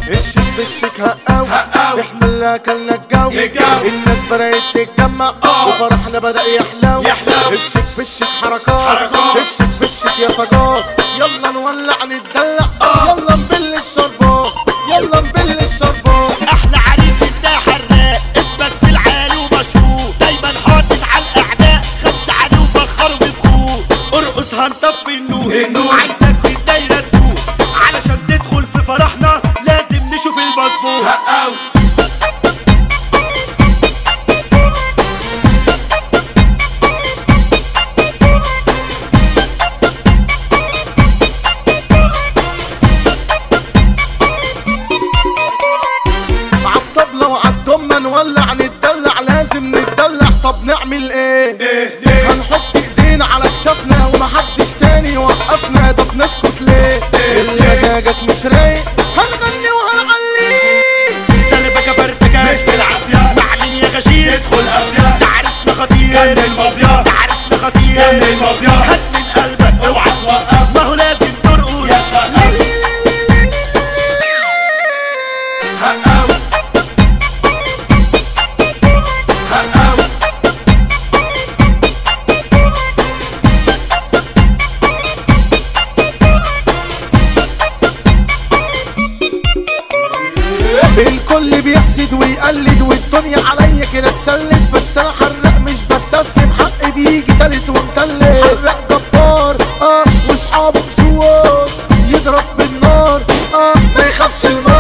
الشيك بالشيك هقاو احنا اللي اكلنا الجو الناس بدأت تتجمع وفرحنا بدأ يحلو الشيك بالشيك حركات الشيك بالشيك يا سجاد يلا نولع نتدلع يلا نبل الشربات يلا نبل الشربات. احلى عريس انت حراق اسمك في العالي ومشهور دايما حاطط على الاعداء خمسة عليه وبخروا ببخور ارقص هنطفي النور عايزك في الدايرة تدور علشان تدخل في فرحنا لازم نشوف المظبوط. عالطبلة وعالدمة نولع نتدلع لازم نتدلع. طب نعمل ايه؟ هنحط ايدينا على كتافنا ومحدش تاني يوقفنا. طب نسكت ليه؟ اللي مزاجك مش رايق هنغني وهنعليه. قلبك فرتكة مش بالعافية معلن يا غشيم ادخل قافية ده عرسنا خطير جنن المافيا ده عرسنا خطير جنن المافيا هات من قلبك اوعى توقف ما هو لازم ترقص يا تسقف. الكل بيحسد ويقلد والدنيا عليا كده اتسلت بس انا حرق مش بستسلم حقي بيجي تالت ومتلت. حرق جبار واصحابه بسوار يضرب بالنار ما يخافش المار.